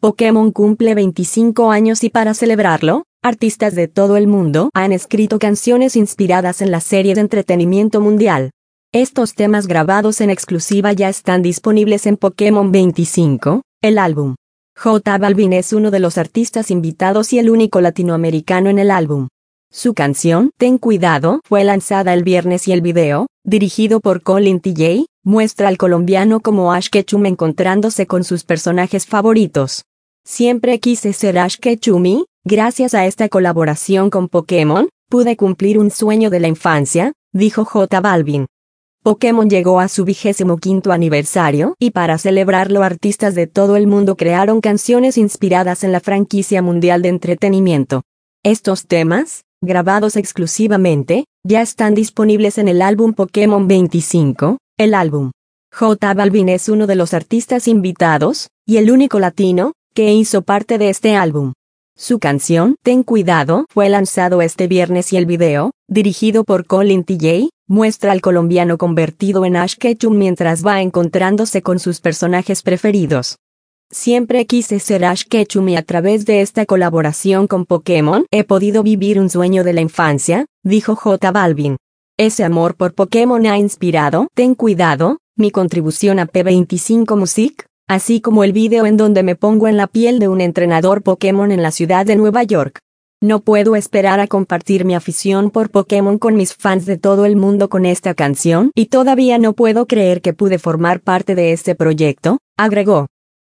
Pokémon cumple 25 años y para celebrarlo, artistas de todo el mundo han escrito canciones inspiradas en la serie de entretenimiento mundial. Estos temas grabados en exclusiva ya están disponibles en Pokémon 25, el álbum. J Balvin es uno de los artistas invitados y el único latinoamericano en el álbum. Su canción, Ten Cuidado, fue lanzada el viernes y el video, dirigido por Colin TJ, muestra al colombiano como Ash Ketchum encontrándose con sus personajes favoritos. Siempre quise ser Ash Ketchum y, gracias a esta colaboración con Pokémon, pude cumplir un sueño de la infancia, dijo J Balvin. Pokémon llegó a su 25º aniversario y para celebrarlo artistas de todo el mundo crearon canciones inspiradas en la franquicia mundial de entretenimiento. Estos temas, grabados exclusivamente, ya están disponibles en el álbum Pokémon 25, el álbum. J Balvin es uno de los artistas invitados, y el único latino, que hizo parte de este álbum. Su canción, Ten Cuidado, fue lanzado este viernes y el video, dirigido por Colin TJ, muestra al colombiano convertido en Ash Ketchum mientras va encontrándose con sus personajes preferidos. Siempre quise ser Ash Ketchum y a través de esta colaboración con Pokémon he podido vivir un sueño de la infancia, dijo J Balvin. Ese amor por Pokémon ha inspirado Ten Cuidado, mi contribución a P25 Music, así como el video en donde me pongo en la piel de un entrenador Pokémon en la ciudad de Nueva York. No puedo esperar a compartir mi afición por Pokémon con mis fans de todo el mundo con esta canción y todavía no puedo creer que pude formar parte de este proyecto, agregó.